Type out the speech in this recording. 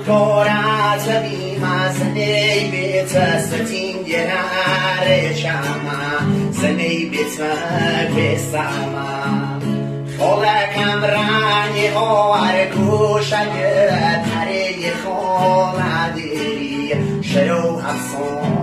كورات بما سني بيت ستين دينار شاما سني بيت بساما خلا كمراني هو أرجوش أجر تري خلا ديري شرو همسون